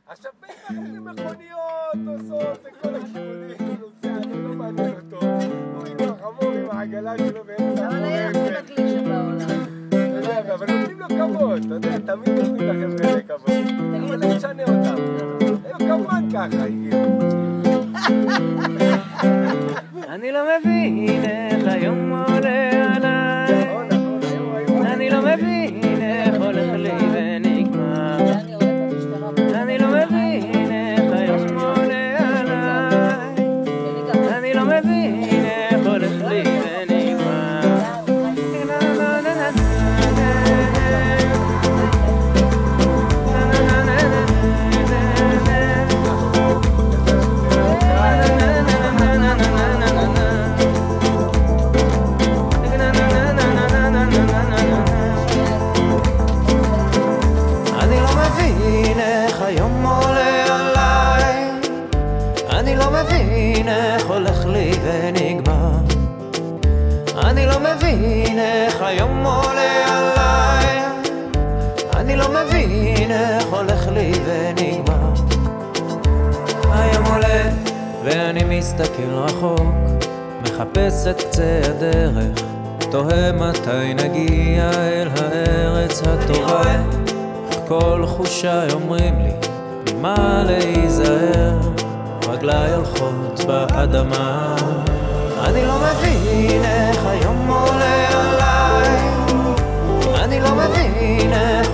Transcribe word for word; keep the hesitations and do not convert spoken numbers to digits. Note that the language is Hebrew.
עכשיו בטח איזה מכוניות נוסעות לכל הכיוונים, נוסע, אני לא מעניין אותו. הוא עם החמור, עם העגלה שלו באמצע. אבל היה הכי מקליט שבעולם. אתה יודע, אבל נותנים לו כבוד, אתה יודע, תמיד נותנים לכם כאלה כבוד. אבל לא תשנה אותם. היו כמובן ככה הגיעו. אני לא מבין איך היום עולה עליי, אני לא מבין איך הולך לי ונגמר, אני לא מבין איך היום עולה עליי, אני לא מבין איך הולך לי ונגמר. אני לא מבין איך היום עולה עליי, אני לא מבין איך הולך לי ונגמר, אני לא מבין איך היום עולה עליי, אני לא מבין איך הולך לי ונגמר. היום עולה ואני מסתכל רחוק, מחפש את קצה הדרך, תוהה מתי נגיע אל הארץ הטובה. כל חושיי אומרים לי ממה להיזהר, רגליי הולכות באדמה. אני לא מבין איך היום עולה עליי, אני לא מבין איך